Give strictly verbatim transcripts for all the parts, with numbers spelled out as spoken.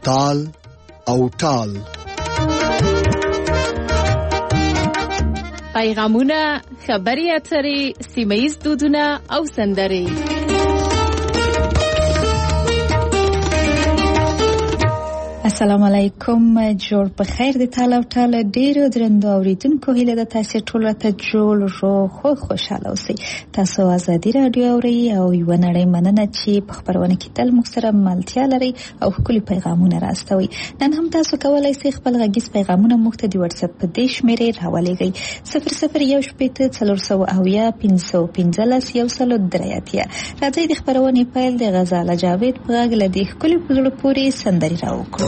تال او ټال. پیغامونه، خبري اترې، سیمه‌ییز دودونه او سندرې. السلام علیکم، جوړ په خیر د تال او ټال ډیرو درنو اوریدونکو، هیله ده تاسو ټول راته جوړ رو خو خوشاله اوسئ. تاسو ازادي رادیو اورئ او یو نړۍ مننه چې په خبرونه کې تل موږ سره ملتیا لري او ښکلي پیغامونه راستوي. نن هم تاسو کولای شئ خپل غږیز پیغامونه موږ ته د واتس اپ په دې شمیرې راولېږئ: صفر صفر یو شپېته څلور سوه اویا پنځه سوه پنځلس یو سل درې اتیا. راځئ د خبرونې پیل د غزاله جاوید په غږ له دې ښکلي په زړه پورې سندرې راوکړو.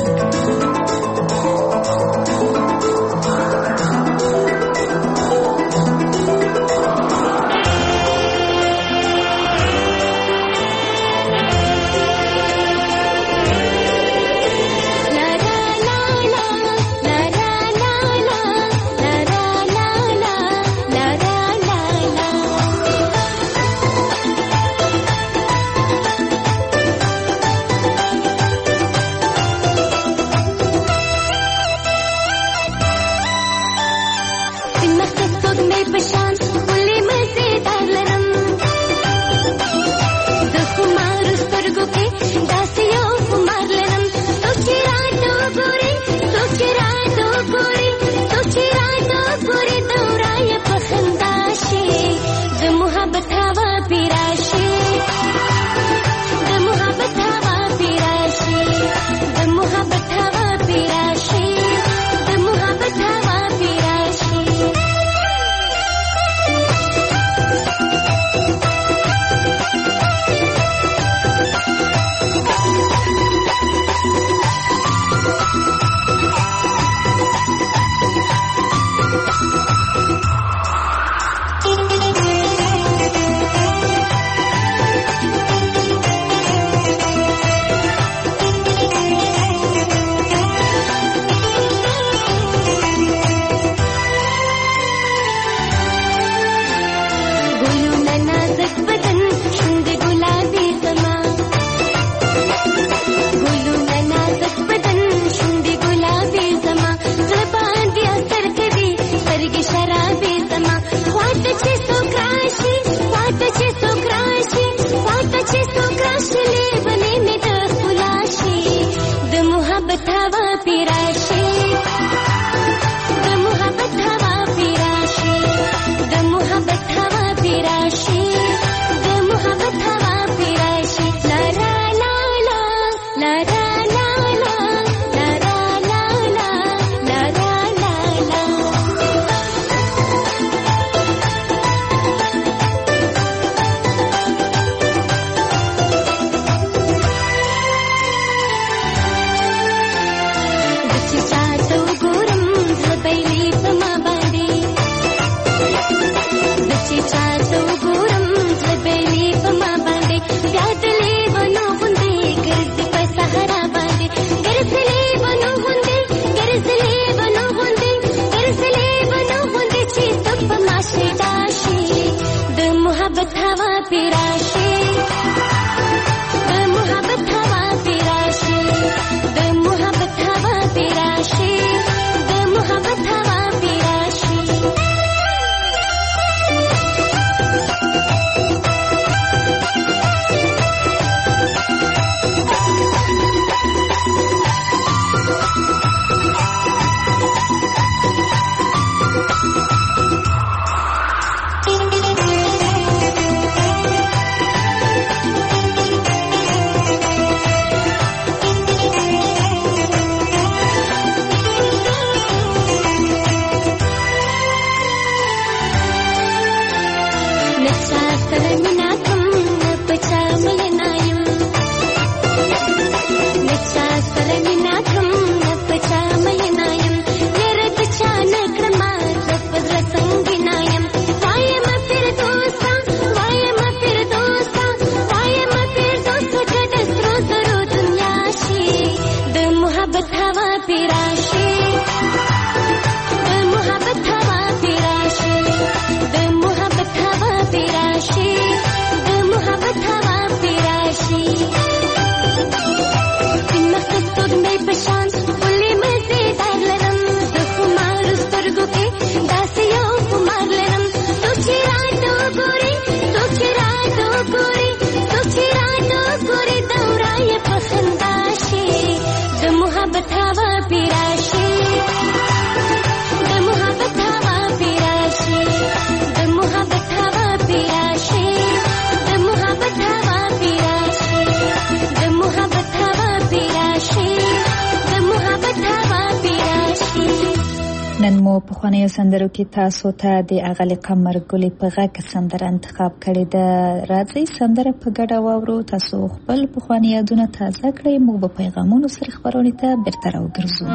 په خوانیو سندرو کې تاسو ته د اغلی قمر ګلې په غږ سندره انتخاب کړې ده. راځي سندره په ګډه واورو. تاسو خپل په خواني یادونه تازه کړئ. موږ به پیغامونو سره خبرونه ته بیرته راوګرځو.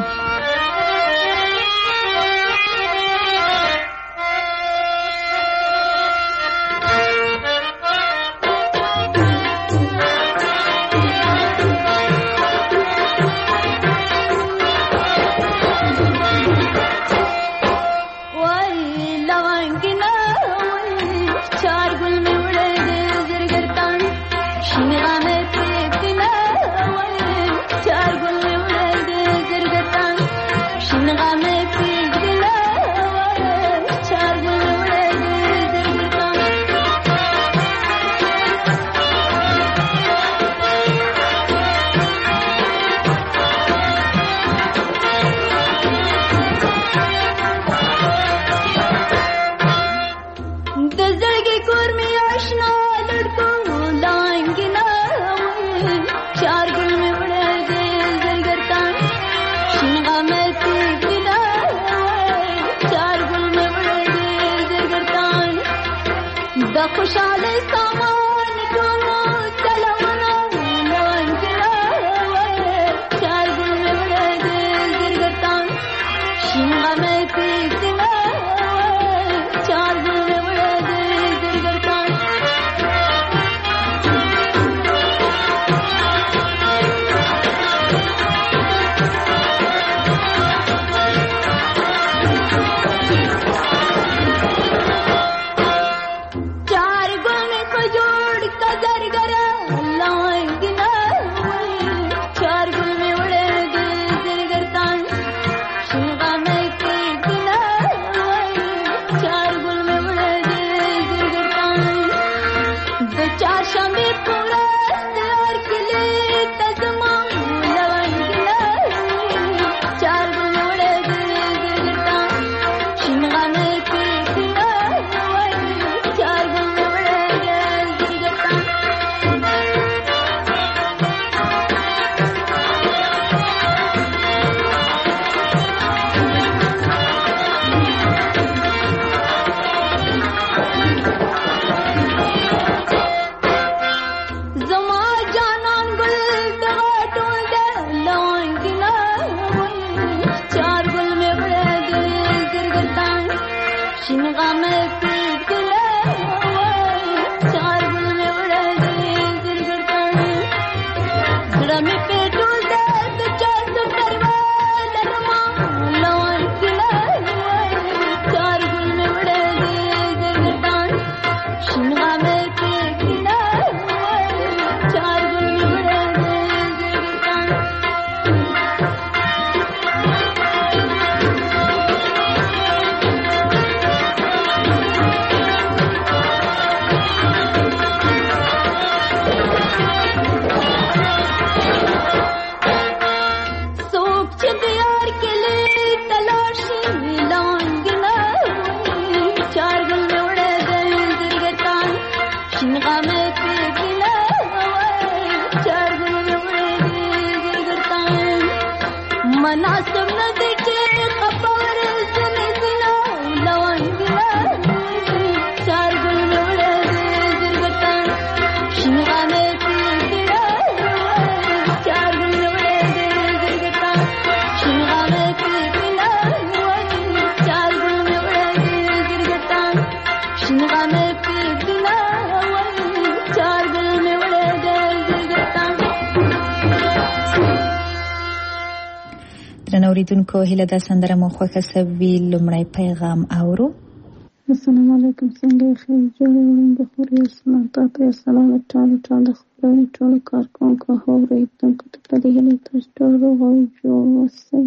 اوریدونکو هیله ده سندره مو خوښه سوي. لومړی پیغام اورو. السلام علیکم. څنګه خیر جوړې وړم د خوري اسلام ته سلام ټول ټول خبرونه ټول کارکونکو اوریدونکو ته په دې هیله تاسو ټول روغ او جوړ اوسئ.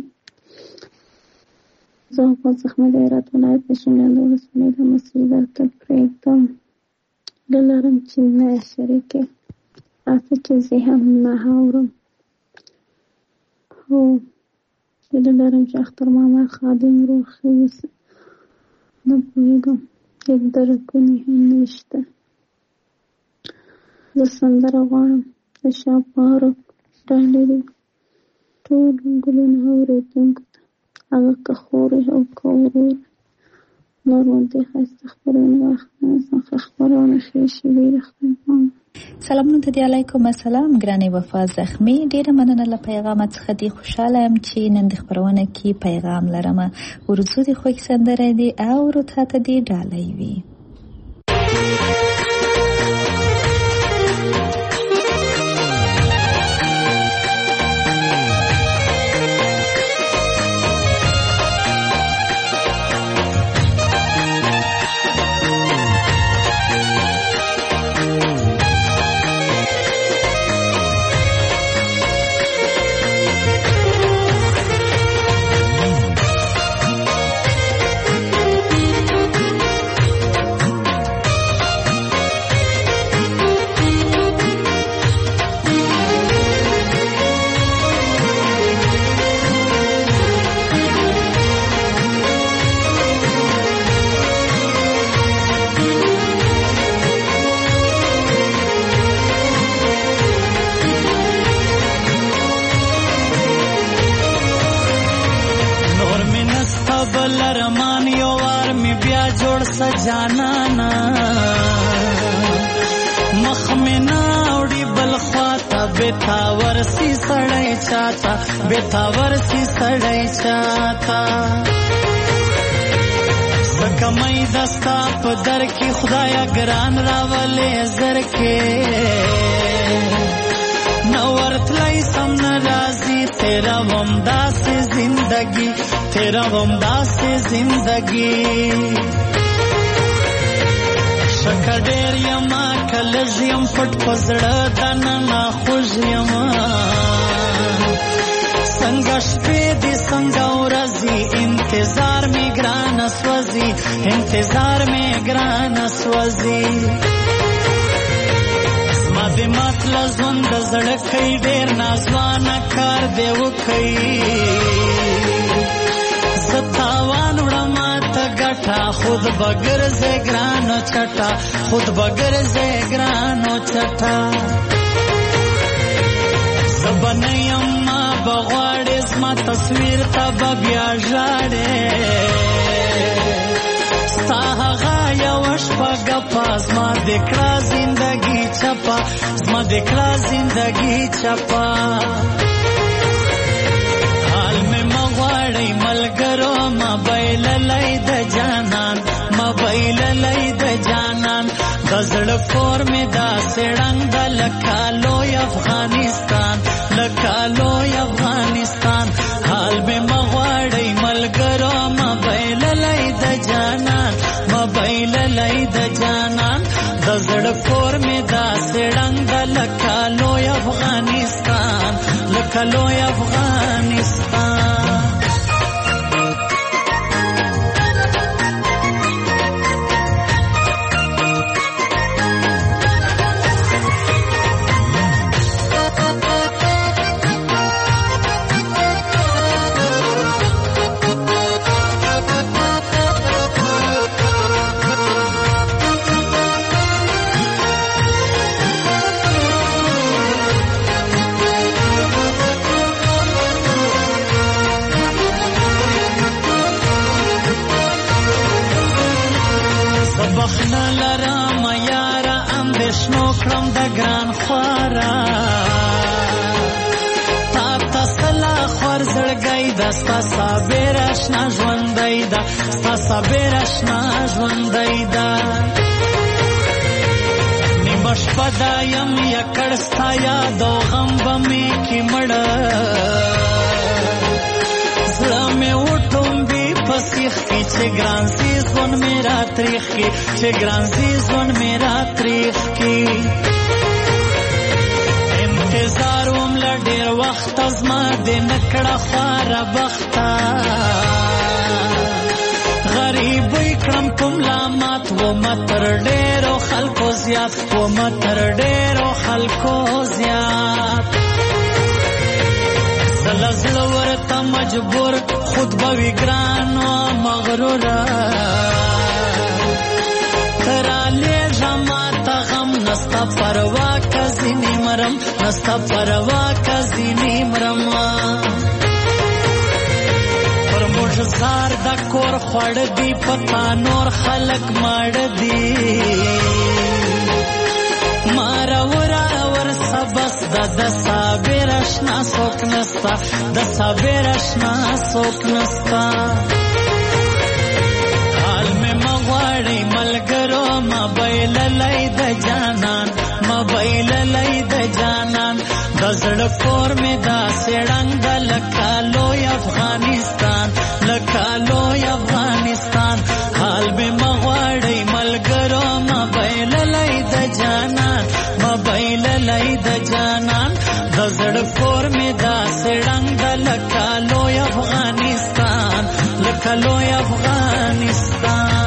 زه په زخمه د هرات ولایت شمال ولسوالۍ د مسجد ته پرېږدم. دلارم چې نه شریکه تاسو چې زه هم نه اورم. هو دلارم چې اختر ماما خادم روخي نه پوهېږم هېڅ درکونه هم نشته. زه سندره غواړم د شاپارک ډالري ټول ګلونه اورېدونکو ته هغه که خورې او که ورور نور غوندې ښایسته خپرونه واخله خپرونه ښې شېبې د خدای پام. سلامونه ته دی، علیکم السلام ګرانې وفا زخمي. ډېره مننه له پیغامه څخه دی. خوشحاله یم چې نن د خپرونه کې پیغام لرم. ورځو د خوښ سندره دی او ورته ته دی ډالۍ وي. جانانا مخ میں ناوڑی بلخواتا بیتاور سی سڑائی چاہتا بیتاور سی سڑائی چاہتا سکمائی دستا پدر کی خدایا گران راولے زر کے نورت لائی سم نرازی تیرا ومدا سے زندگی تیرا ومدا سے زندگی شکر ډېر یما کلز یم پټ پزړه دننه خوږ یما څنګه شپې دي څنګه ورځي انتظار می ګران سوځي انتظار می ګران سوځي زما د مطلب ژوند زړه کوي ډېر نازوانه کار دی وکوي ستاوان وړم خود بگر سے گرانو چھٹا خود بگر سے گرانو چھٹا زبنی اما بغواڑی اسما تصویر تب بیا جاڑے ستاها غایا وشپا گپا زما دکڑا زندگی چپا زما دکڑا زندگی چپا حال میں مغواڑی ملگرو مبایل لئی د جانان مبایل لئی د جانان غزل کور میں دا سړنګ د لکالو افغانستان لکالو افغانستان حال میں مغواړی ملګرو مبایل لئی د جانان مبایل لئی د جانان غزل کور میں دا سړنګ د لکالو افغانستان لکالو افغانستان. ستا صابر اشنا ژوندی دا ستا صابر اشنا ژوندی دا نیمه شپه دا یم یکړ ستا یاد او غم به مې کې مړه زړه مې وټومبي په سیخ کې چې ګران سي ژوند مې را تریخ کې چې ګران سي ژوند مې را تریخ کې انتظار وم له ډېر وخت زما د نکړه خواره بخته غریبۍ کړم په ملامت ومه تر ډېرو خلکو زیات ومه تر ډېرو خلکو زیات زله زړه ورته مجبور خود به وي ګران و مغروره ته رالېږه ماته غم نسته پروا که ځینې مرم نسته پروا که ځینې مرم پر موږ زار د کور خوړ دی پتا نور خلق مړ دی مارا ورا ور سبس د د صابر اشنا سوک نستا د صابر اشنا سوک نستا حال میں مغواړی ملګرو موبایل لای د جانان موبایل لای د جانان د زړه کور می دا سړنګ د لکالو افغانستان لکالو افغانستان حال میں مغواړی ملګرو موبایل لای د جانان موبایل لای د جانان د زړه کور می دا سړنګ د لکالو افغانستان لکالو افغانستان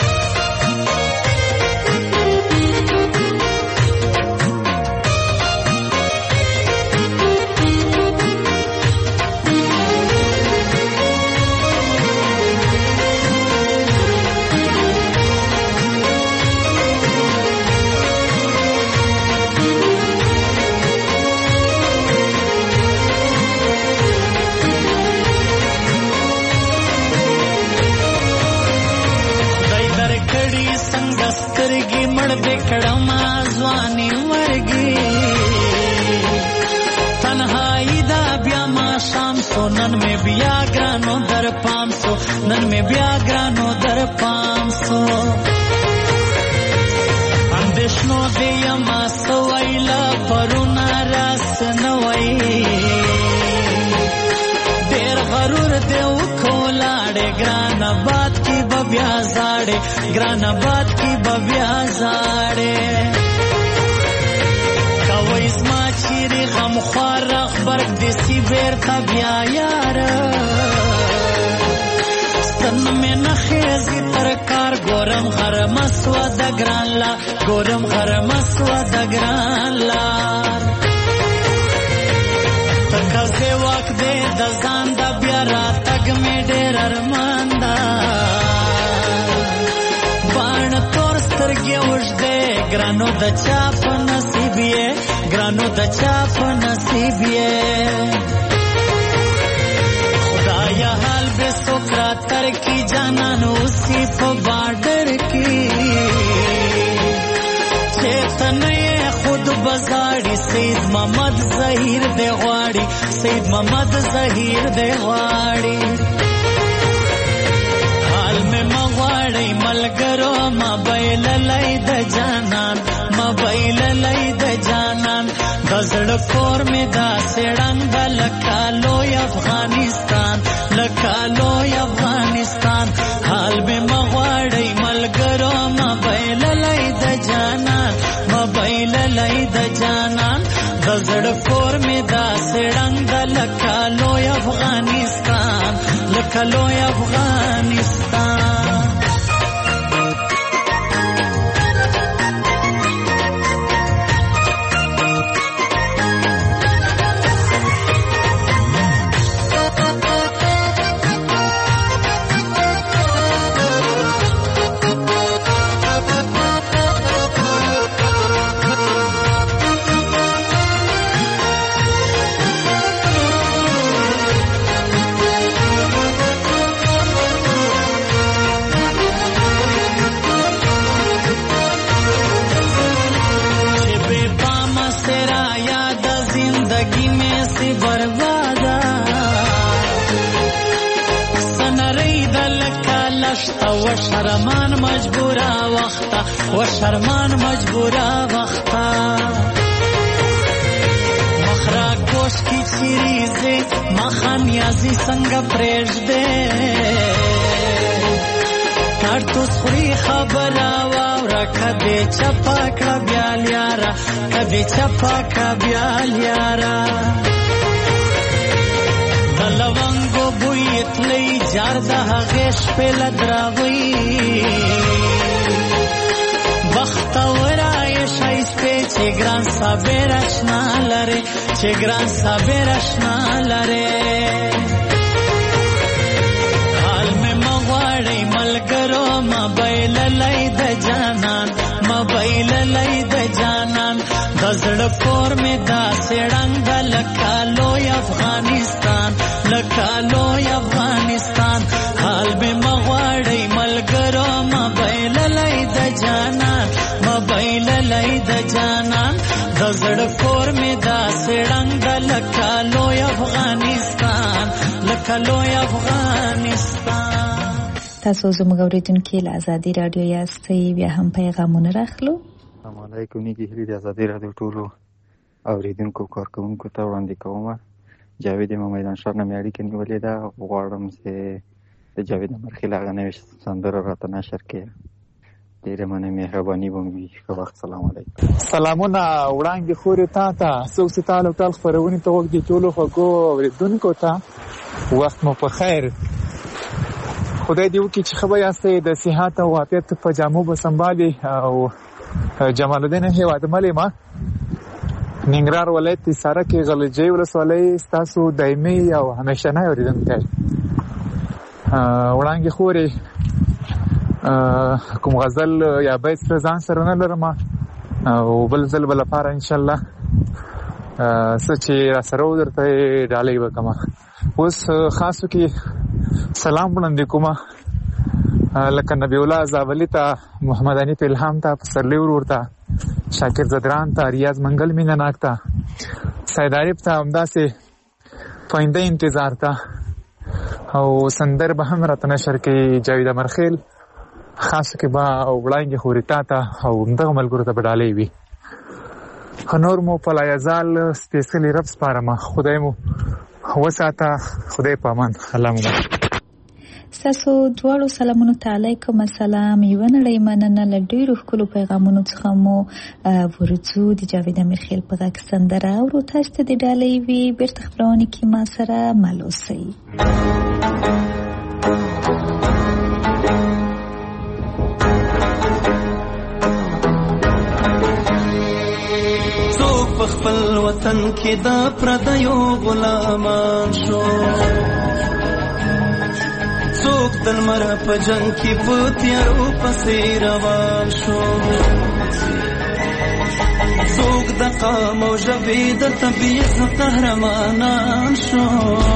کڑم آزوانی ورگی تنہائی دا بیا ما شام سو نن میں بیا گرانو در پام سو نن میں بیا گرانو در پام سو اندشنو دیا ما سوائیلا پرونا راس نوائی دیر غرور دیو کھولاڑے گران بات کی ببیا زاڑے گران بات کی ببیا زاڑے کوئی اسما چیری غم خوار اخبرک دیسی بیرتا بیا یار سن میں نخیزی ترکار گورم غرم اسوا دگران لا گورم غرم اسوا دگران لار تکازے وقت دے دزان دا بیا را تگ میں دیر ارمان دا بان تور سترگی وجدے گرانو دا چاپ نصیبیے گرانو دا چاپ نصیبیے خدایا حال بے سکرا تر کی جانانو اسی پا بارڈر کی چیتنے خود بزاڑی سید محمد ظہیر دے غواڑی سید محمد ظہیر دے غواڑی حال میں مغواڑی ملگرو موبایل لای د جانان موبایل لای د جانان د زړه کور می دا سړنګ د لکالو افغانستان لکالو افغانستان حال میں مغواڑی ملگرو موبایل لای د جانان موبایل لای د جانان د زړه کور می دا سړنګ د لکالو افغانستان لکالو افغانستان و شرمان مجبورا وقتا و شرمان مجبورا وقتا مخرا کوش کی چیریزی مخانیازی سنگ پریش دے کارتوس خوری خبر آوارا کدی چپا کبیال یارا کدی چپا کبیال یارا دلوانگو بویت لی جارده غیش پیل دراوی بختورای شایسته چه گران صبر اشنا لره چه گران صبر اشنا لره حال میں مغواڑی ملگرو موبایل لای د جانان موبایل لای د جانان د زړه کور می دا سړنګ د لکالو افغانستان لکالو افغانستان حال به مغواړی ملګرو موبایل لای د جانان موبایل لای د جانان د زړه کور می دا سړنګ د لکالو افغانستان لکالو افغانستان. تاسو زموږ اوریدونکي له ازادي رادیو یاستئ، بیا هم پیغامونه راخلو. السلام علیکم. نیکی هیلې د ازادي رادیو ټولو اوریدونکو کارکوونکو ته وړاندې کوم. جاوید ما میدانشاه نه مې اړیکه نیولې ده، غواړم چې د جاوید مرخیل هغه نوې سندره راته نشر کړي. ډېره مننه، مهرباني به وي. ښه وخت. سلام علیکم. سلامونه وړاندې خورې تا ته څوک چې تاله ټال خپرونې ته وږدي ټولو خوږو اورېدونکو ته وخت مو په خیر. خدای دې وکړي چې ښه به یاستئ، د صحت او عافیت په جامو به سنبالي. او جمال الدین هیوادمل یم، ننګرهار ولایت حصاره کې غلجۍ ولسوالۍ ستاسو دایمي او همیشنی اورېدونکی. وړاندې خورې کوم غزل یا بیت ځان سره نه لرم، او بل ځل به لپاره انشاءالله څه چې را سره و درته ډالۍ وکړم. اوس خاصو کې سلام وړاندې کوم لکه نبی الله زابلي ته، محمد حنیف الهام ته، پسرلی ورور ته، شاکر زدران ته، ریاض منګل مینه ناک ته، سید عارف ته، همداسې پاینده انتظار ته، او سندر به هم راته نشر کوي جاوید امرخیل. خاصو کې به وړاندې خورې تا ته او همدغه ملګرو ته به ډالۍ وي. نور مو په لایزال سپېڅلي رب سپارم. خدای مو وساته. خدای په امان. الله مو ستاسو دواړو سلامونو ته علیکم السلام. یوه نړۍ مننه. له ډېرو ښکلو پیغامونو څخه مو ورځو د جاوید امرخیل په غږ سندره اورو. تاسو ته د ډالۍ وي. بېرته خپرونې کې ما سره مل اوسئ. څوک په خپل وطن کې د پردیو غلامان شو، څوک د لمر په جنګ کې په تیارو پسې روان شو، څوک د قام او ژبې د تبعیض قهرمانان شو،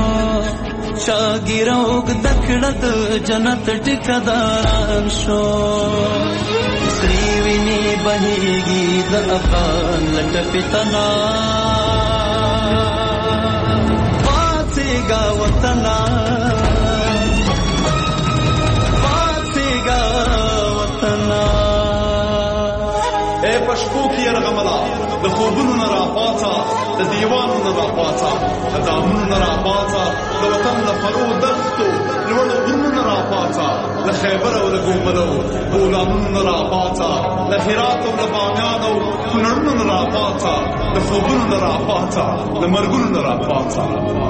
شاګیر اوږد کړه د جنت ټیکداران شو. سری ویني بهیږي د افغان لټپې تنا، پاڅېږه وطنه پاڅېږه وطنه. ای پشپو کې یرغملا د خوبونو نه راپاڅه، د دیوانو نه راپاڅه، د دامونو نه راپاڅه، د وطن له فرو دښتو لوړو غرونو نه راپاڅه، له خیبر او له ګوبلو غلامونو نه راپاڅه، له هرات او له بامیان او کونړونو نه راپاڅه، د خوبونو نه راپاڅه، له مرګونو نه راپاڅه.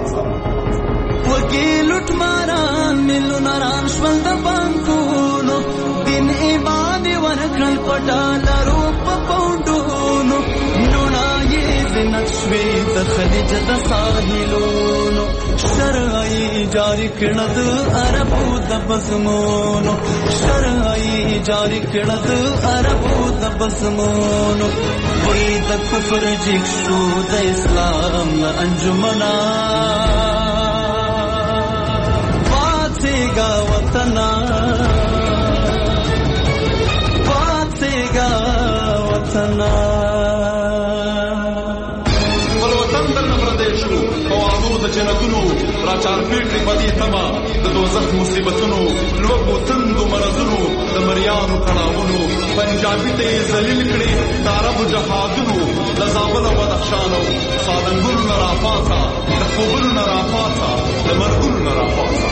وږي لوټ ماران میلیونران شول د بانکونو، دین ایمان یې ورکړل په ډالرو په پونډونو، نوڼه یې زینت شوې د خلیج د ساحلونو، شرع یې جاري کړه د عربو د بزمونو، شرع یې جاري کړه د عربو د بزمونو. وی د کفر جګ شو د اسلام له انجمنا، پاڅېږه وطنه پاڅېږه وطنه. پر وطن درنه پردی شو په وعدو د جنتونو، را چارپېټ کړي په دې تمه د دوزخ مصیبتونو، لوږو تندو مرضونو د مریانو کړاوونو، پنجابي ته یې ذلیل کړي د عربو جهادونو، د زابل او بدخشان او سالنګونو نه راپاڅه، د خوبونو نه راپاڅه، د مرګونو نه راپاڅه.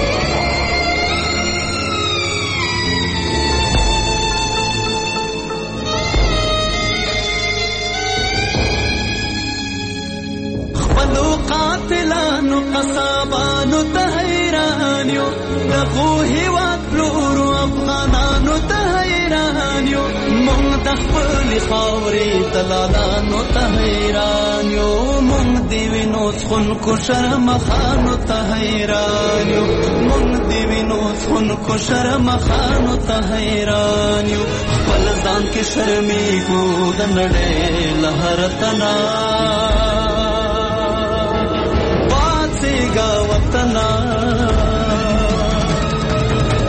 قاتلانو قصابانو ته حیران یو، دغو هېواد پلورو افغانانو ته حیران یو، مونږ د خپلې خاورې دلالانو ته حیران یو، مونږ د وینو څښونکو شرمخانو ته حیران یو، مونږ د وینو څښونکو شرمخانو ته حیران یو. خپل ځان کې شرمېږو د نړۍ له هر تنا، پاڅېږه وطنه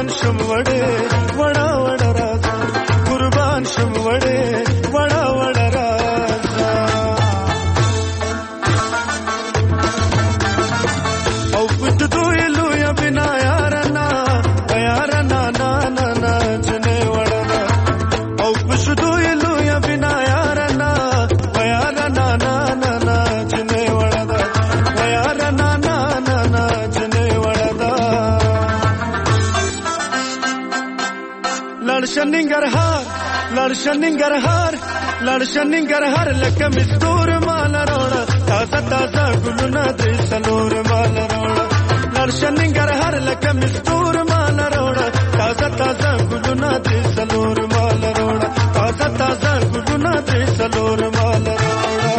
लड़शनिंगर हर लड़शनिंगर हर लक मिस्तूर माल रोड़ा ताजा ताजा गुलना दे सलोर माल रोड़ा लड़शनिंगर हर लक मिस्तूर माल रोड़ा ताजा ताजा गुलना दे सलोर माल रोड़ा ताजा ताजा गुलना दे सलोर माल रोड़ा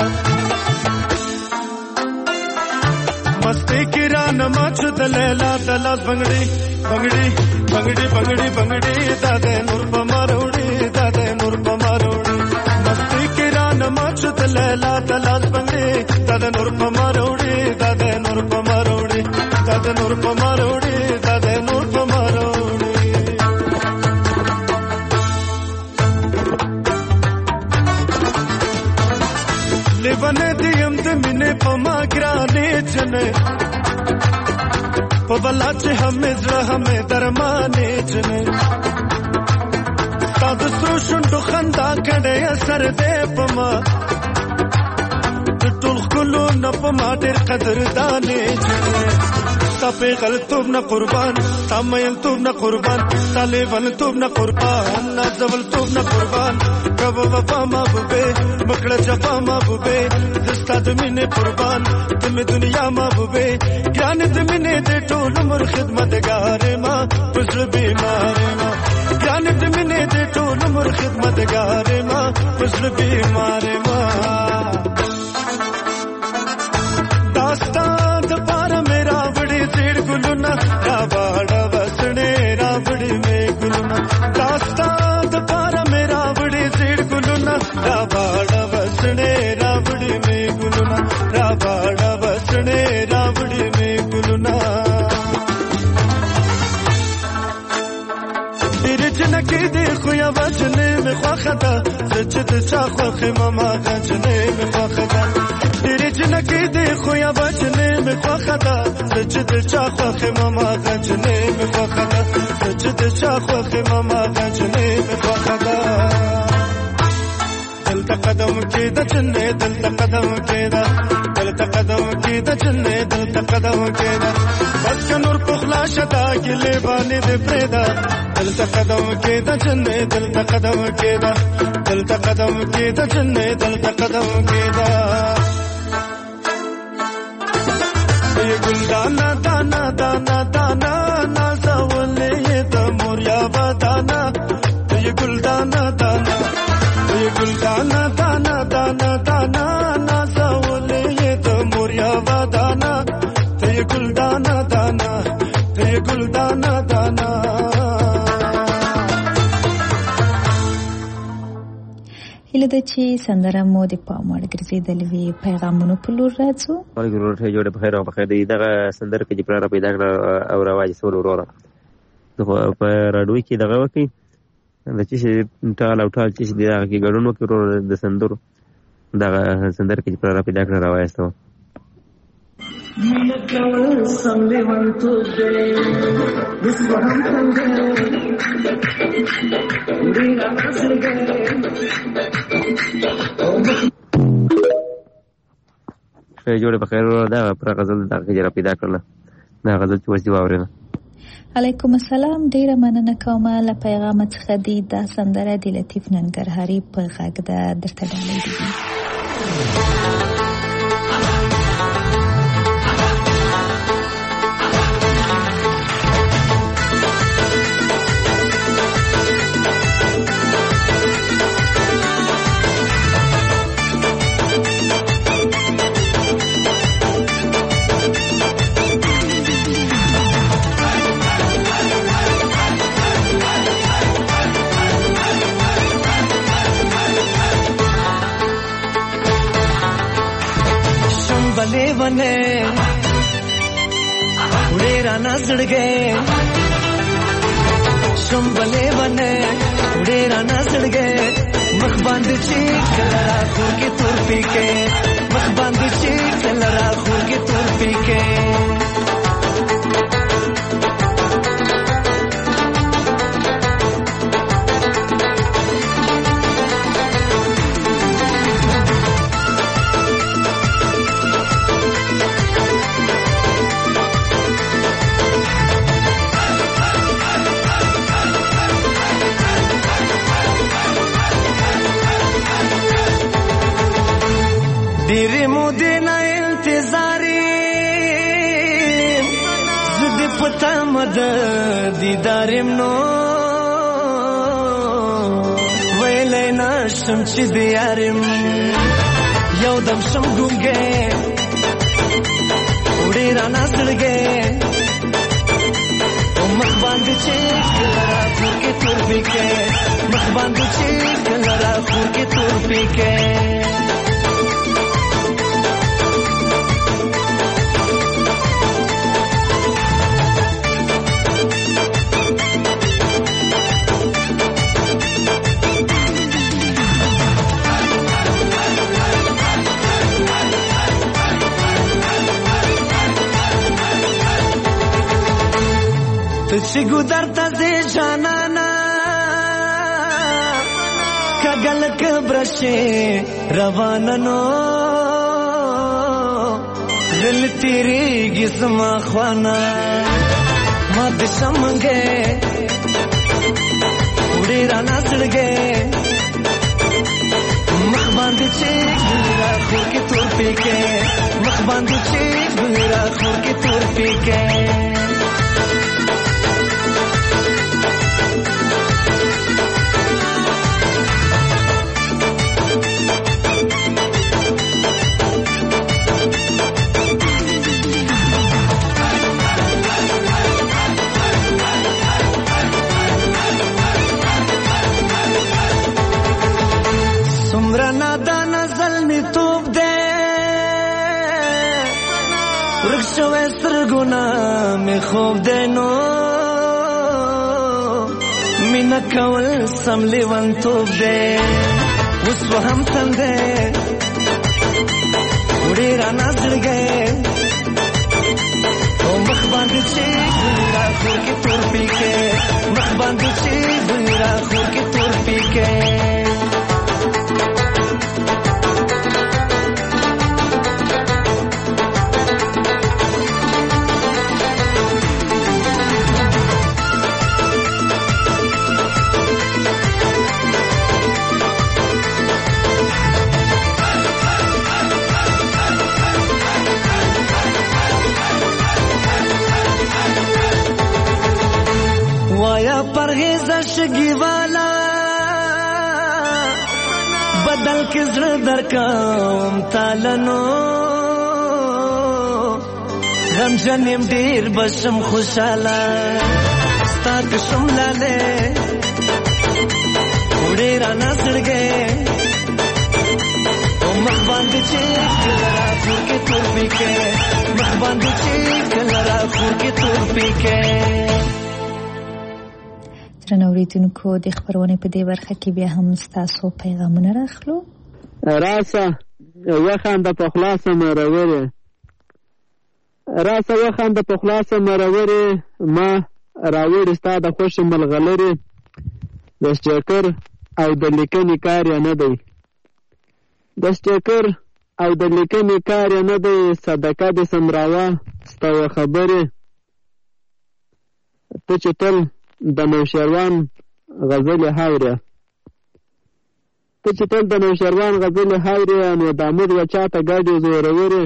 मस्ती किरान माचुद लैला तलास बंगड़ी बंगड़ी बंगड़ी बंगड़ी बंगड़ी दादे नूर पमारोड़ी दादे नूर पमारोड़ी मस्ती किरान माचुद लैला तलास बंगड़ी दादे नूर पमारोड़ी दादे नूर पमारोड़ी दादे नूर पमारोड़ी दादे नूर पमारोड़ी लेवने दियम दमिने पमा ग्राने चने पबलाच हमें जरा हमें दरमाने चने ताद सृष्ण दुखंदा कड़े असर दे पमा तुल कुलो न पमा तेर कदर दाने चने तापे गल तुम न कुर्बान तामयल तुम न कुर्बान तालेवन तुम न कुर्बान नाजवल तुम न कुर्बान कब वफा महबूबे मकड़ जफा महबूबे जिस्ता दमिने कुर्बान तुम दुनिया महबूबे ज्ञान दमिने दे टोल मुर खिदमत गारे माँ पुजल बीमारे माँ ज्ञान दमिने दे टोल मुर खिदमत गारे माँ पुजल बीमारे माँ दास्तान दपार मेरा बड़ी जेड़ गुलुना राबाड़ा बसने राबड़ी में गुलुना दास्तान दपार मेरा बड़ी जेड़ गुलुना राबाड़ा बसने राबड़ी में गुलुना राबाड़ा बसने राबड़ी में गुलुना तेरे जनके देखो या वजने में ख्वाखदा सजद चाखो खिमामा गजने में ख्वाखदा तेरे जनके देखो या वजने में ख्वाखदा सजद चाखो खिमामा गजने में ख्वाखदा सजद चाखो खिमामा गजने में ख्वाखदा दिल तकदम के दचने दिल तकदम के दा दिल तकदम के दचने दिल तकदम के दा बस कनूर पुखला शदा गिले बाने दे प्रेदा दिल तकदम के दचने दिल तकदम के दा दिल तकदम के दचने दिल तकदम के दा ये गुलदाना दाना दाना दाना ना सावले ये तमोरिया बताना ये गुलदाना दाना ये गुलदाना दाना दाना दाना ना सावले ये तमोरिया बताना ये गुलदाना दाना ये गुलदाना दाना هله د چې سندره مو د پام وړ ګرځېدلې وي پیغامونو په لور راځو وعلیکم السلام جوړه بخیر او بخیر دی دغه سندره کې چې پلار پیدا کړ او رواج سول وروره په راډیو کې دغه وکی د چې ټال او ټال چې دی هغه کې ګډون وکړو د سندرو دغه سندره کې چې پلار پیدا کړ رواج سو Minakal samle vantu de viswaram sange dira nasge شي جوړه بخیر دا پر غزل دا کې پیدا کړل دا غزل چې وځي واورنه علیکم السلام ډیره مننه کوم له پیغام څخه دی دا سندره د لطیف ننګرهاري په غږ ده درته ډالۍ دي बने बने उड़ेरा ना सड़गे शम बने बने उड़ेरा ना सड़गे मखबांद चीक लड़ा खूर के तुर पी के मखबांद चीक लड़ा खूर के तुर पी के ډېرې مودې نه انتظار یم زه دې په تمه د دیدار یم نو ویلی نشم چې د یار یم یو دم شم ګونګی وړې رانه زړګی مخ باندې چې کله را خور کې تور پیکې مخ باندې چې کله را خور کې تور پیکې ته چې ګودر ته ځې جانانا کږه لکه برشې روانه نو زل تېرېږي زما خوانه ما د شمنګې وړې رانه زړګې مخ باندې چې ګلې را خور کې تور پیکې مخ باندې چې ګلې را خور کې تور پیکې شوی سترګونه مې خوب دی نو مینه کول سم لیونتوب دی اوس به هم تل دی وړې رانه زړګی او مخ باندې چې ګلې را خور کې تور پیکې مخ باندې چې ګلې را خور کې تور پیکې پرهیزه شګي والا بدل کې زړه درکوم تالنو غمجن یم ډېر بشم خوشاله ستا کشم لاله وړې رانه زړګی او مخ باندې چې کله را خور کې تور پیکې مخ باندې چې کله را خور کې تور پیکې درنو اوریدونکو د خبرونه په دې برخه کې بیا هم ستاسو پیغامونه راخلو راسه وخانده په خلاصه مرورې راسه وخانده په خلاصه مرورې ما راوړې ستا د خوښې ملغلرې د سټیکر او د لیکنې کار یې نه دی د سټیکر او د لیکنې کار یې نه دی صدقه دې سمراوه ستا و خبرې ته چې تل د نوشیروان غزل هاوریا ته چې تل د نوشیروان غزل هاوریا نو د امید و چاته ګاډي زورورې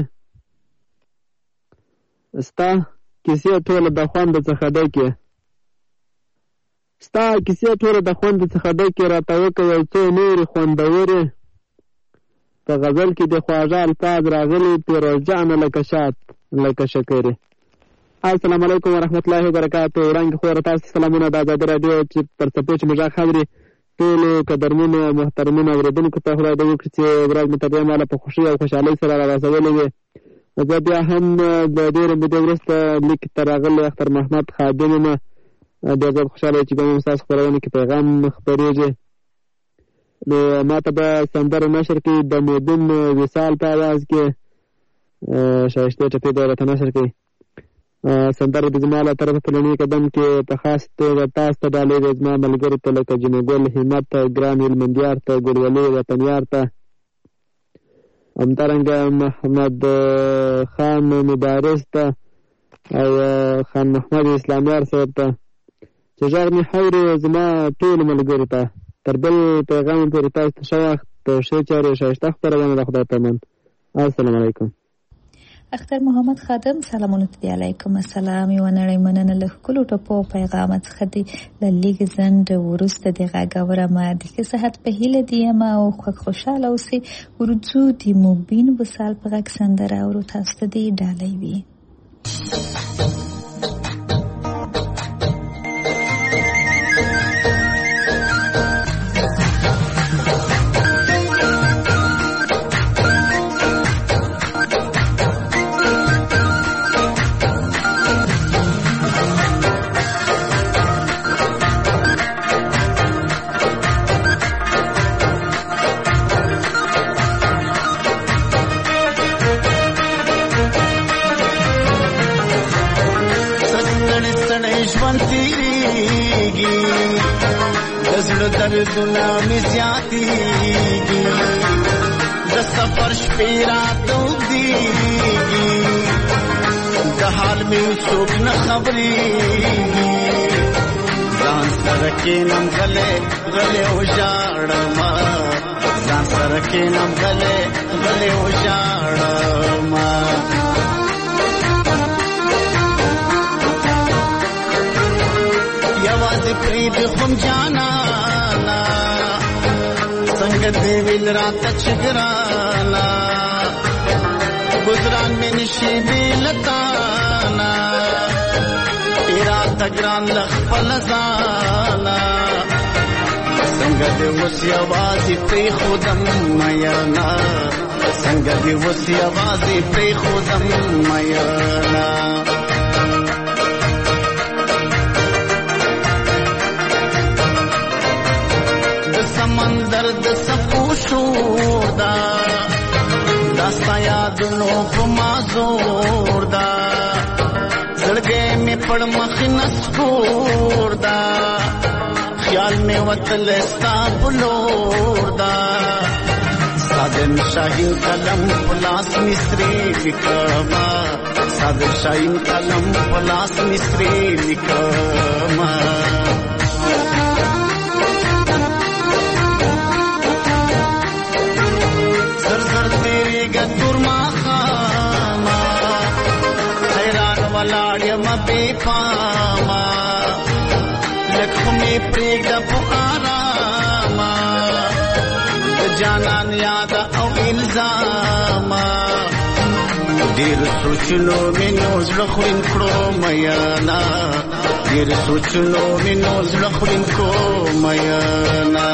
ستا کیسې ټوله د خوند څخه ډکې ستا کیسې ټوله د خوند څخه ډکې راته وکړه یو څو نورې خوندورې په غزل کې د خواږه الفاظ راغلي پیروز جانه لکه شات لکه شکرې السلام علیکم ورحمت الله وبرکاتہ وړاندې خو تاسو سلامونه د آزادي رادیو چې پر څپو چې مجاز خبرې ټولو قدرمنو محترمینو اوریدونکو ته خدای دې وکړي چې ورځ مو تدې ماله په خوشي او خوشحالۍ سره را رسولې وي زه بیا هم د ډېرې مودې وروسته لیک ته راغلی اختر محمد خادم یم ډېر زیات خوشحاله چې به مو ستاسو خپرونه کې پیغام خپرېږي نو ما ته به سندره نشر کې د مودون وصال په اواز کې شایسته ټپې به راته نشر کوي سندره د زما له طرفه په لومړي قدم کې په خاص توګه تاسو ته ډالۍ د زما ملګرو ته لکه جنګل همت ګران هلمندیار ته ګلولي وطنیار ته همدارنګه محمد خان مبارز ته او خان محمد اسلامیار صاحب ته چې غږ مې حورې زما ټولو ملګرو ته تر بل پیغام پورې تاسو ته ښه وخت ښې چارې ښایسته خپرونه د خدای په امان السلام علیکم. اختر محمد خادم سلامونه دی علیکم السلام یو نړۍ مننه له کلو ټپو پیغام څخه دی للیګ زند ورسته دی غاګوره ما د صحت په هیله دی ما او خوشاله اوسې ورځو دی مبین وسال په غږ سندره او تاسو دی ډالۍ وي. दर्दना में ज्यादतीगी द सफर शपेरा दूदीगी द हाल में सोच न खबरीगी जान सरके नम गले गले उजाड़मा जान सरके नम गले गले उजाड़मा यवाज प्रीत हम जाना संगत दिल रात छिगराना गुजरान में निशीबी लताना तेरा तगरान लखपलजाना संगत उसी आवाज़ पे खुदम मयाना संगत उसी आवाज़ पे खुदम मयाना समंदर द सपूशोदा दास्ता यादनों को माजोरदा सड़के में पड़ मखनस कोरदा ख्याल में वतलस्ता बुलोरदा सादन शाहीन कलम पलास मिस्री विकमा सादन शाहीन कलम पलास मिस्री विकमा गुरमा खामा हैरान वलाड़ियम बेपामा लक्ष्मी प्रेग पुकारामा जाना याद औ इल्जामा देर सोचलो में नोज रखुइन करो मयाना देर सोचलो में नोज रखुइन को मयाना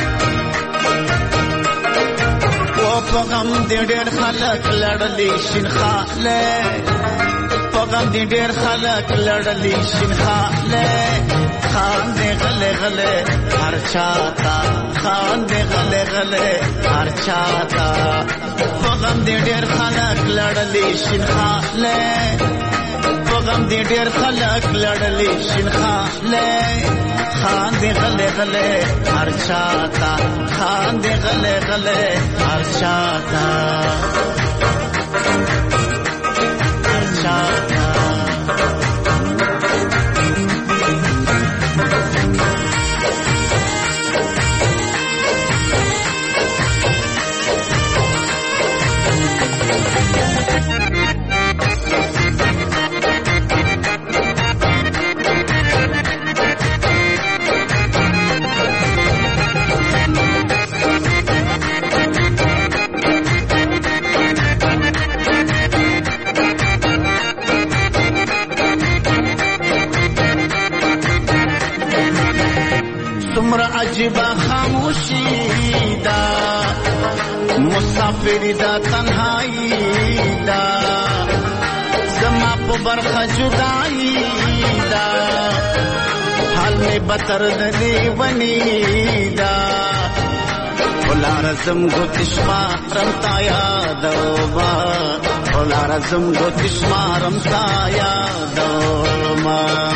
पगम दे डेर खलक लड़ली शिनखाले पगम दे डेर खलक लड़ली शिनखाले खान दे गले गले हर चाहता खान दे गले गले हर चाहता पगम दे डेर खलक लड़ली शिनखाले पगम दे डेर खलक लड़ली शिनखाले खान दे गले गले हर चाहता खान दे गले गले हर चाहता हर चाहता अजीबा खामोशी दा मुसाफिर दा तन्हाई दा जमा पे बरखा जुदाई दा हाल में बतर दे बनी दा फुला रज़म गोतिश्मा रमता यादवा फुला रज़म गोतिश्मा रमता यादवा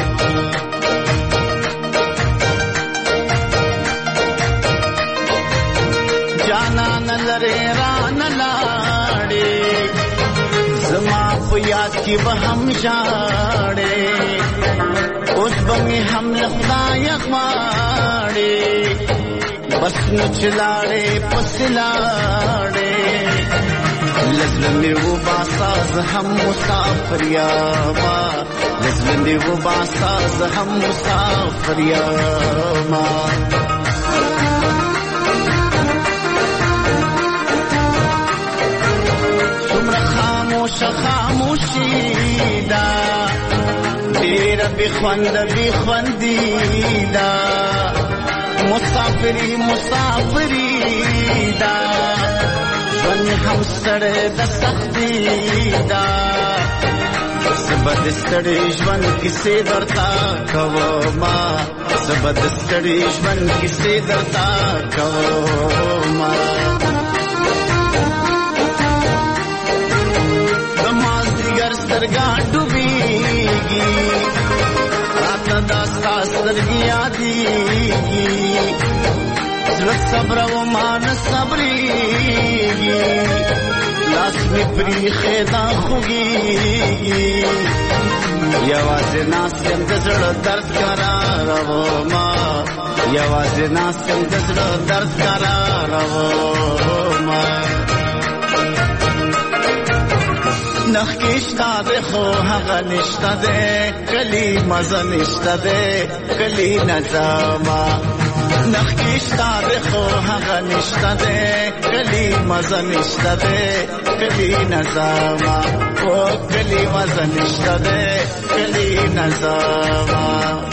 याद की बहम जाड़े उस बंगे हम लखदायक माड़े बस नुचलाड़े पसलाड़े लजल زلمی و باساز هم مسافر یاما زلمی و باساز هم مسافر یاما سمر خاموش خاموشی دا دیر بخوند بخوندی دا مسافری مسافری دا ژوند هم ستړی د سختي دا زه به د ستړي ژوند کیسې درته کومه زه به د ستړي ژوند کیسې درته کومه د مازدیګر سترګه ډوبېږي راته دا ستا سترګې یادېږي زړه صبر و مان صبرېږي لاس مې پریښی دا خوږېږي یوازې ناست یم د زړه درد قرارومه یوازې ناست یم د زړه درد قرارومه نخکې شته دی خو هغه نشته دی کلي مزه نشته دی کلي نظامه نخکې شته دی خو هغه نشته دی کلي مزه نشته دی کلي نظامه او کلي مزه نشته دی کلي نظامه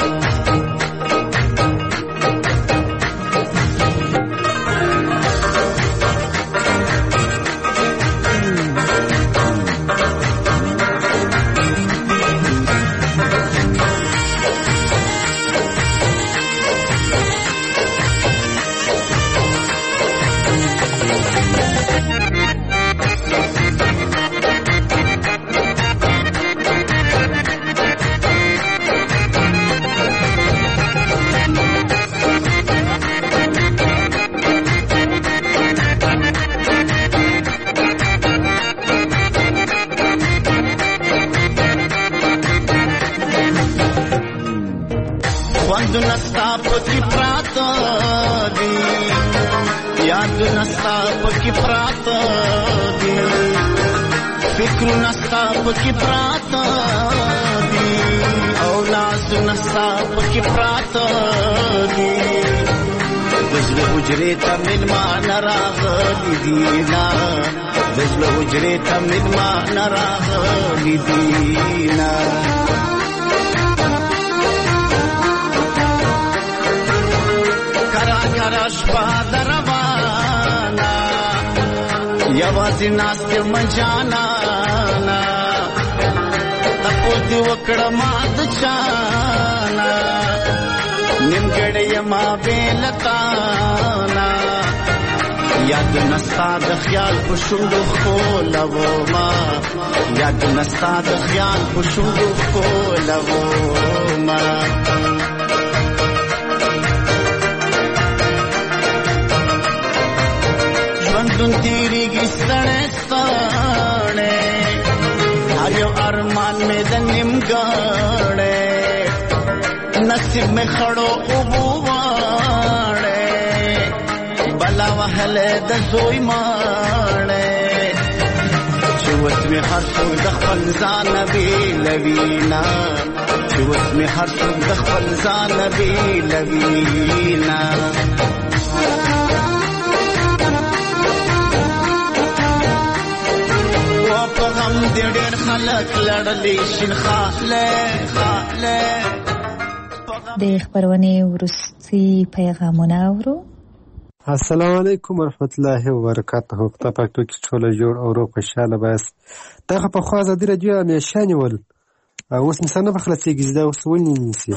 یادونه ستا پکې پراته دي یادونه ستا پکې پراته دي فکرونه ستا پکې پراته دي او لاسونه ستا پکې پراته دي د زړه حجرې ته مېلمانه راغلي دي نه د زړه حجرې ته مېلمانه راغلي دي نه کرا شپه در روانه یوازې ناست یم جانانه تپوس دې وکړه ما د چانه نیمګړی یما بې له تانه یادونه ستا د خیال په شونډو ښکلومه یادونه ستا د خیال په شونډو ښکلومه ژوندون تېرېږي ستړی ستړی هر یو ارمان مې د نیمګړی نصیب مې خړو اوبو واړی بلا وهلی د زوی ماړی چې اوس مې هر څوک د خپل ځانه بېلوي نه چې اوس مې هر څوک د خپل ځانه بېلوي نه په غم دې ډېر خلک لړلي شین خاله خاله د خبرونې وروستي پیغامونه اورو. السلام علیکم ورحمت الله وبرکاته. خدای پاک ته ټول جوړ او روغ خوشاله بس دغه په خوا ازادي رادیو همیشه نیول اوس انسان به خلاصېږي دا اوس ولې نیسي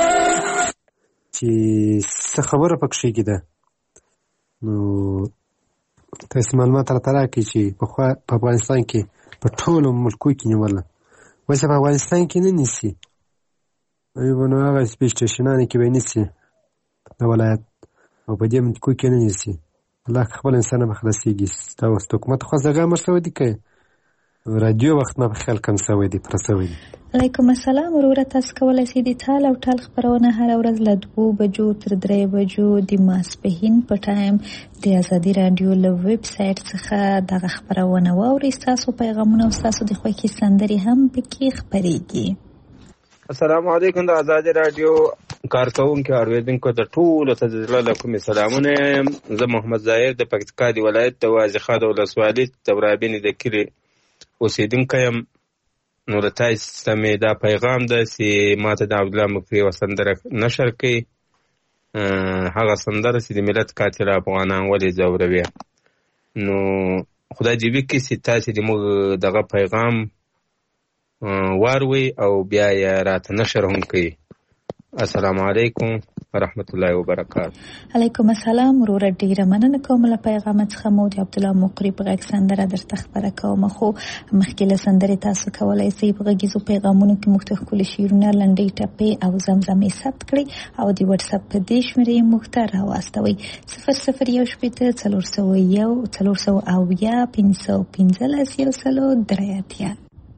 چې څه خبره پکې کېده نو تاسو معلومات راته راکړئ چې پخوا په افغانستان کې په ټولو ملکو کې نیوله اوس په افغانستان کې نه نیسي ایوه نو هغه سپېس سټېشنانو کې به یې نیسي د ولایت او په دې ملکو کې نه نیسي الله خپل انسان به خلاصېږي دا اوس حکومت خو زغم ورسره دي که رادیو وخت ما په خیال کم سوی دی پره سوی دی. علیکم السلام وروره، تاسو کولی شئ د ټال او ټال خپرونه هره ورځ له دوو بجو تر درې بجو د ماسپښین په ټایم د ازادي راډیو له ویب سایټ څخه دغه خپرونه واورئ. ستاسو پیغامونه او ستاسو د خوښې سندرې هم پکې خپرېږي. السلام علیکم. د ازادي راډیو کارکونکو اوریدونکو د ټولو ته د زړه له کومې سلامونه یم. زه محمد ظاهر د پکتیکا د ولایت د وازیخا د ولسوالۍ د ورابینې د کلي اوسېدونکی یم. نو د تاسو سمې دا پیغام ده چې ماته د عبدالله مکري یوه سندره نشر کړي، هغه سندره چې د ملت قاتل افغانان ولې ځوروي. نو خدای دې وکړي چې تاسې د موږ دغه پیغام واروي او بیا یې راته نشر هم کوي. السلام علیکم ورحمت الله وبرکاته. علیکم السلام وروره، ډیره مننه کوم له پیغام څخه. مو د عبدالله مقری په غږ سندره درته خبره کوم. خو مخکې له سندرې تاسو کولی شئ په غږیزو پیغامونو کې موږ ته ښکلي شعرونه، لنډۍ ټپې او زمزمې ثبت کړئ او د وټساپ په دې شمېرې موږ ته راواستوئ: صفر صفر یو شپېته څلور سوه یو څلور سوه اویا پنځه سوه پنځلس یو سلو درې اتیا.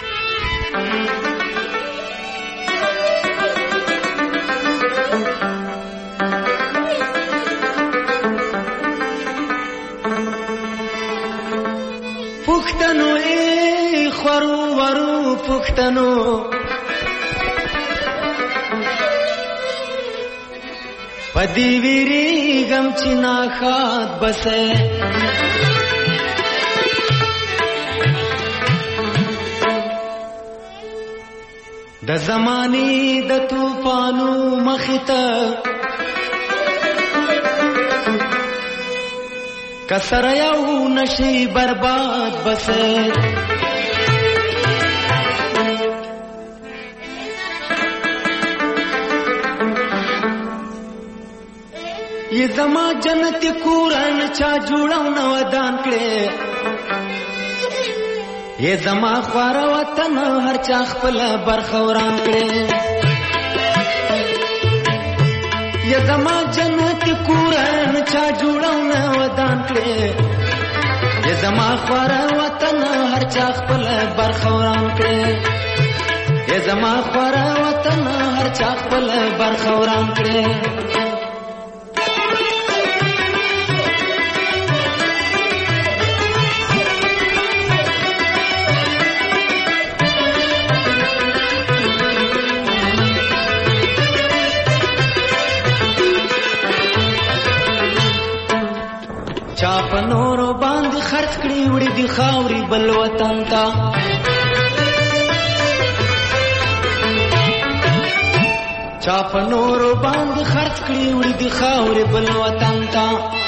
پښتنو ای خورو ورو پښتنو، پدی ویری غم چې ناخات بسه، د زمانی د طوفانو مخته کسر یو نشی برباد بسه. یہ زما جنت کورن چا جوړاو نو ودان کړي، یہ زما خوار وطن هر چا خپل برخوران کړي، یہ زما جنت کورن چا جوړاو نو ودان کړي، یہ زما خوار وطن هر چا خپل برخوران کړي، یہ زما خوار وطن هر چا خپل برخوران کړي. چا په نورو باندې خرڅ کړي وړي دي خاوري بل وطن ته، چا په نورو باندې خرڅ کړي وړي دي خاوري بل وطن ته،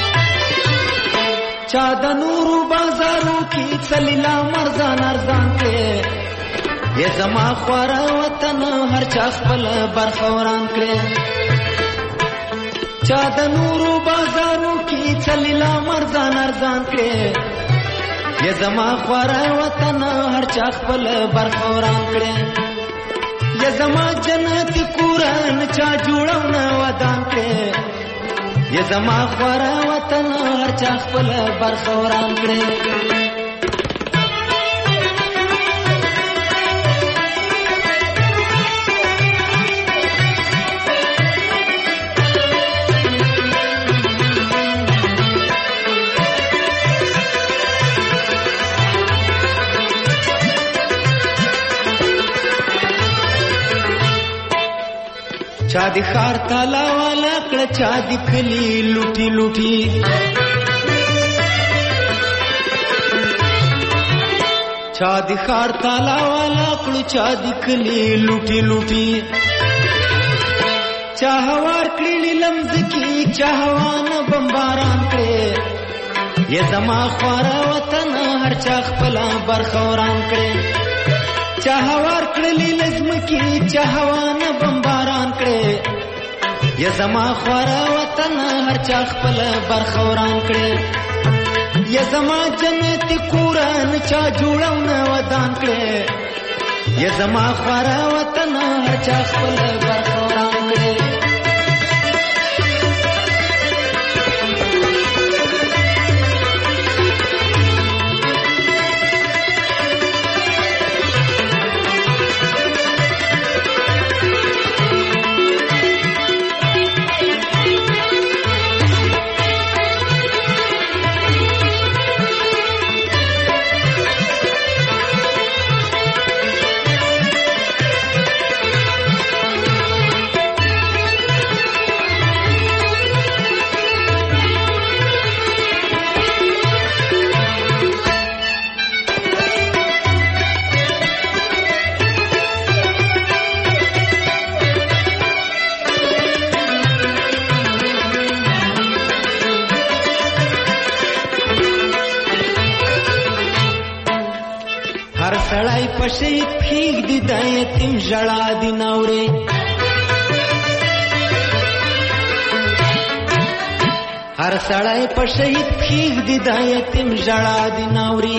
چا د نورو بازارو کې څلیلا مرزان ارزان کړي، یې زما خواره وطن هر چا خپل برخوران کړي، چا د نورو بازارو کې څلیلا مرزان ارزان کړي، یې زما خواره وطن هر چا خپل برخوران کړي، یې زما جنت کورن چا جوړاو نه ودان کړي، یې زما خواره وطن هر چا خپل برخوران کړي. چا دی خار تالا والا کړه، چا دی کلی لوټي لوټي، چا دی خار تالا والا کړه، چا دی کلی لوټي لوټي، چا هوار کړي لمز کی، چا هوانه بمباران کړي، یې زما خواره وطن هر چا خپل برخوران کړي، چا هوار کړي لزم کی، چا هوانه بمباران کړي، یې زما خواره وطن هر چا خپل برخوران کړي، یې زما جنت کورن چا جوړاو نه ودان کړي، یې زما خواره وطن هر چا خپل برخوران کړي. هر سړی په شهید کښېږدي د یتیم ژړا دې ناورې هر سړی په شهید کښېږدي د یتیم ژړا دې ناورې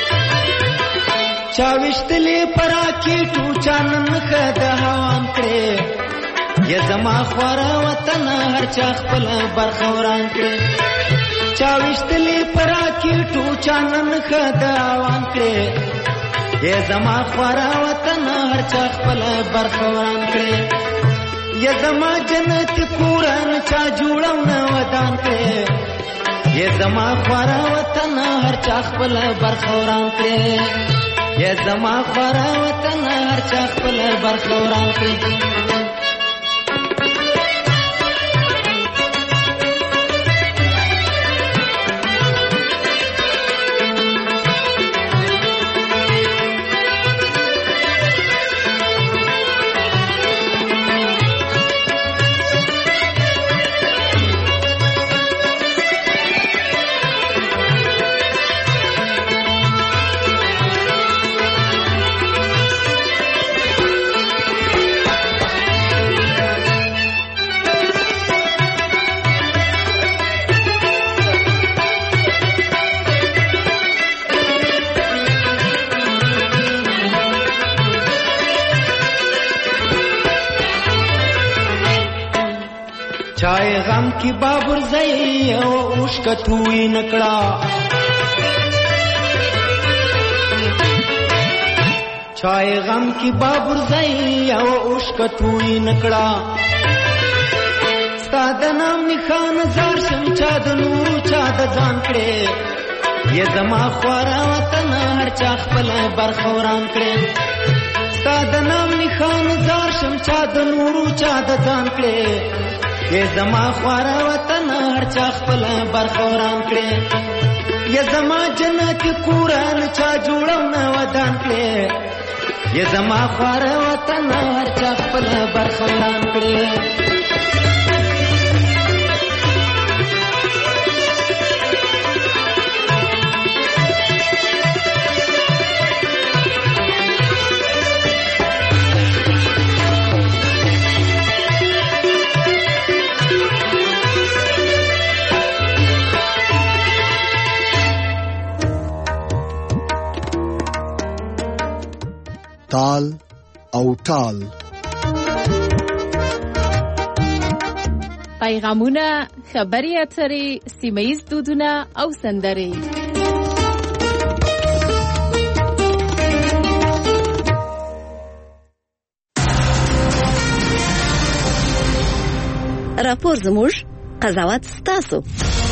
چا ویشتلې په راکېټو چا نن ښه د هوان کړې یا زما خواره وطن هر چا خپله برخه وران کړې چا ویشتلې په راکېټو چا نن ښه د هوان کړې یا زما خواره وطن هر چا خپله برخه وران کړې یا زما جنت کورن چا جوړو نه ودان کړې یا زما خواره وطن هر چا خپله برخه وران کړې یا زما خواره وطن هر چا خپله برخه وران کړې چای غم کی بابر زئی او اوشکتوی نکڑا چای غم کی بابر زئی او اوشکتوی نکڑا ستا د نام نښان زار شم چا د نورو چا د ځان کړې یې زما خواره وطن هر چا خپله برخه وران کړې ستا د نام نښان زار شم چا د نورو چا د ځان کړې یې زما خواره وطن هر چا خپله برخه وران کړې یې زما جنت کورن چا جوړو نه ودان کړې یې زما خواره وطن هر چا خپله برخه وران کړې تال او ټال پیغامونه، خبري اترې، سیمه‌ییز دودونه او سندرې. راپور زموږ، قضاوت ستاسو.